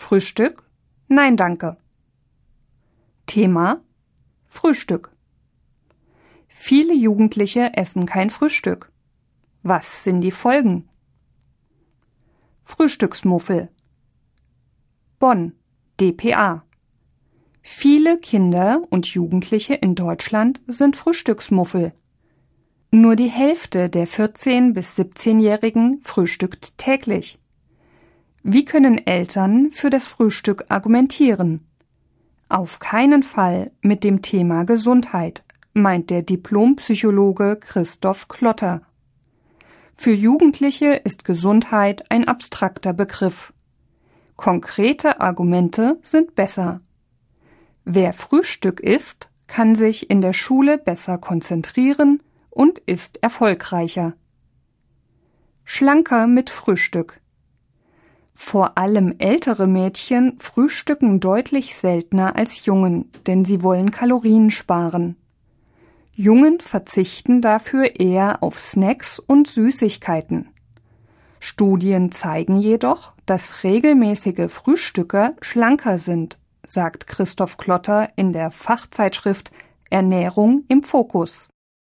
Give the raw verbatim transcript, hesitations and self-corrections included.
Frühstück? Nein, danke. Thema: Frühstück. Viele Jugendliche essen kein Frühstück. Was sind die Folgen? Frühstücksmuffel. Bonn, D P A. Viele Kinder und Jugendliche in Deutschland sind Frühstücksmuffel. Nur die Hälfte der vierzehn- bis siebzehnjährigen frühstückt täglich. Wie können Eltern für das Frühstück argumentieren? Auf keinen Fall mit dem Thema Gesundheit, meint der Diplompsychologe Christoph Klotter. Für Jugendliche ist Gesundheit ein abstrakter Begriff. Konkrete Argumente sind besser. Wer Frühstück isst, kann sich in der Schule besser konzentrieren und ist erfolgreicher. Schlanker mit Frühstück. Vor allem ältere Mädchen frühstücken deutlich seltener als Jungen, denn sie wollen Kalorien sparen. Jungen verzichten dafür eher auf Snacks und Süßigkeiten. Studien zeigen jedoch, dass regelmäßige Frühstücker schlanker sind, sagt Christoph Klotter in der Fachzeitschrift Ernährung im Fokus.